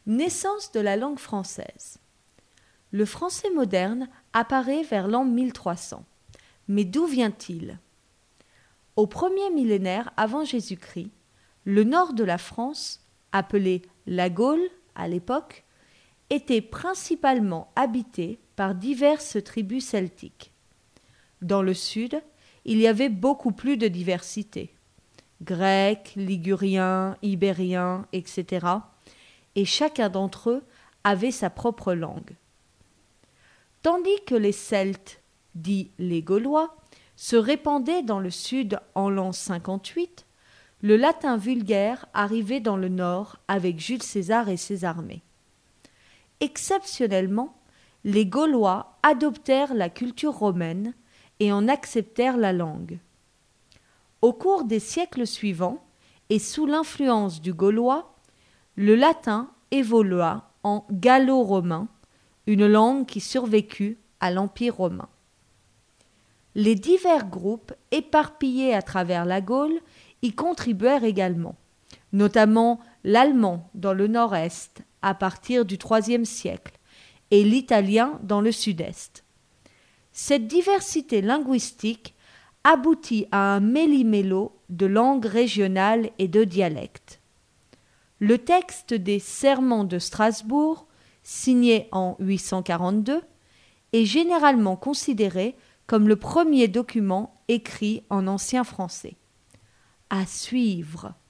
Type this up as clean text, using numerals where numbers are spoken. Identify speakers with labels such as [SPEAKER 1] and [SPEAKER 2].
[SPEAKER 1] Naissance de la langue française. Le français moderne apparaît vers l'an 1300. Mais d'où vient-il ? Au premier millénaire avant Jésus-Christ, le nord de la France, appelé la Gaule à l'époque, était principalement habité par diverses tribus celtiques. Dans le sud, il y avait beaucoup plus de diversité. Grecs, liguriens, ibériens, etc. Et chacun d'entre eux avait sa propre langue. Tandis que les Celtes, dits les Gaulois, se répandaient dans le sud en l'an 58, le latin vulgaire arrivait dans le nord avec Jules César et ses armées. Exceptionnellement, les Gaulois adoptèrent la culture romaine et en acceptèrent la langue. Au cours des siècles suivants, et sous l'influence du gaulois, le latin évolua en gallo-romain, une langue qui survécut à l'Empire romain. Les divers groupes éparpillés à travers la Gaule y contribuèrent également, notamment l'allemand dans le nord-est à partir du IIIe siècle et l'italien dans le sud-est. Cette diversité linguistique aboutit à un méli-mélo de langues régionales et de dialectes. Le texte des Serments de Strasbourg, signé en 842, est généralement considéré comme le premier document écrit en ancien français. À suivre.